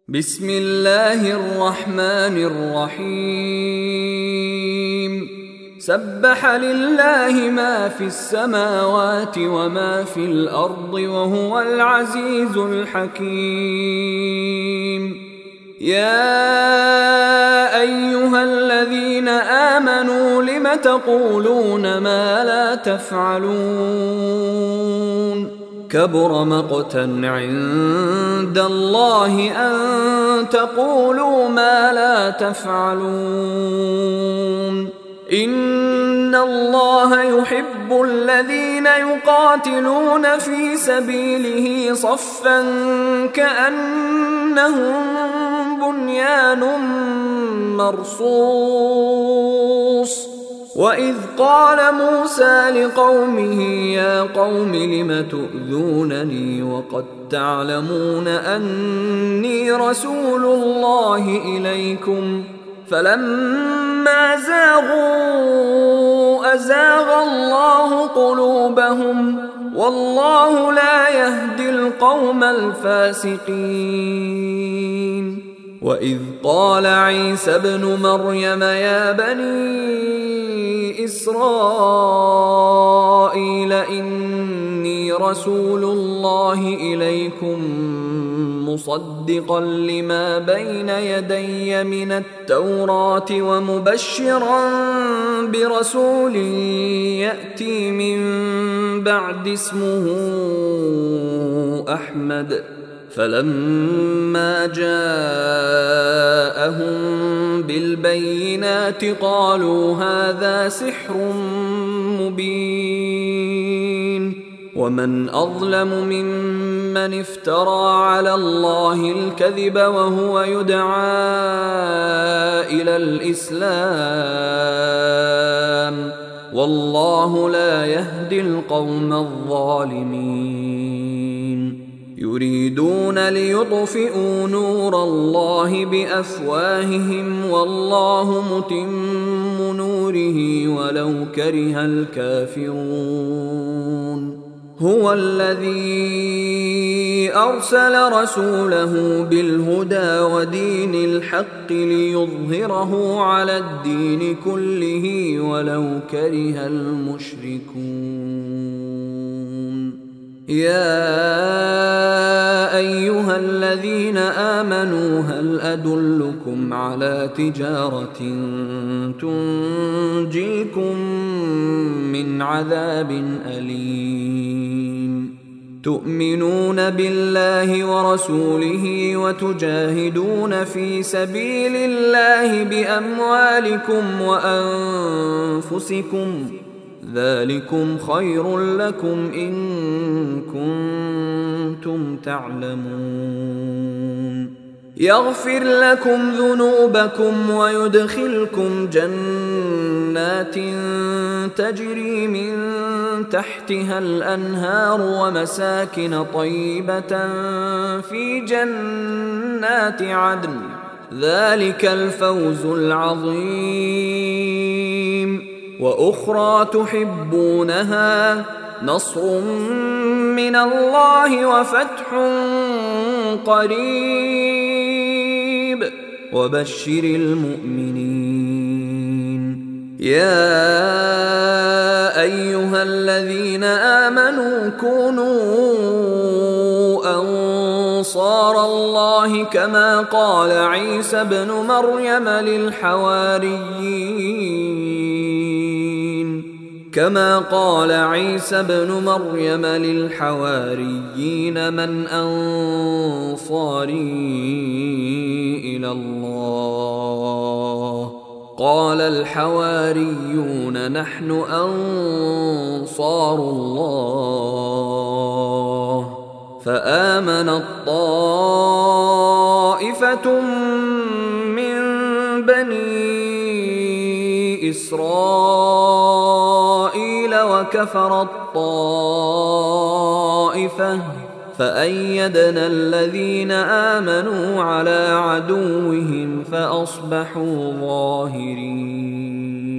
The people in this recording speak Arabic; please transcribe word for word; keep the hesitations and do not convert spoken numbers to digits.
بسم الله الرحمن الرحيم سبح لله ما في السماوات وما في الأرض وهو العزيز الحكيم. يا أيها الذين آمنوا لم تقولون ما لا تفعلون كبر مقتا عند الله أن تقولوا ما لا تفعلون. إن الله يحب الذين يقاتلون في سبيله صفا كأنهم بنيان مرصوص. وإذ قال موسى لقومه يا قوم لم تؤذونني وقد تعلمون أني رسول الله إليكم فلما زاغوا أزاغ الله قلوبهم والله لا يهدي القوم الفاسقين. وإذ قال عيسى ابن مريم يا بني إسرائيل إني رسول الله إليكم مصدقا لما بين يدي من التوراة ومبشرا برسول يأتي من بعد اسمه أحمد. فلما جاءهم بالبينات قالوا هذا سحر مبين. ومن أظلم ممن افترى على الله الكذب وهو يدعى إلى الإسلام والله لا يهدي القوم الظالمين. يريدون ليطفئوا نور الله بأفواههم والله متم نوره ولو كره الكافرون. هو الذي أرسل رسوله بالهدى ودين الحق ليظهره على الدين كله ولو كره المشركون. يا أيها الذين آمنوا هل أدلكم على تجارة تنجيكم من عذاب أليم تؤمنون بالله ورسوله وتجاهدون في سبيل الله بأموالكم وأنفسكم ذلكم خير لكم إن كنتم تعلمون. يغفر لكم ذنوبكم ويدخلكم جنات تجري من تحتها الأنهار ومساكن طيبة في جنات عدن ذلك الفوز العظيم. وأخرى تحبونها نصر من الله وفتح قريب وبشر المؤمنين. يا أيها الذين آمنوا كونوا أنصار الله كما قال عيسى ابن مريم للحواريين كما قال عيسى ابن مريم للحواريين من أنصاري إلى الله قال الحواريون نحن أنصار الله. فآمنت طائفة من بني إسرائيل وكفرت طائفة فأيدنا الذين آمنوا على عدوهم فأصبحوا ظاهرين.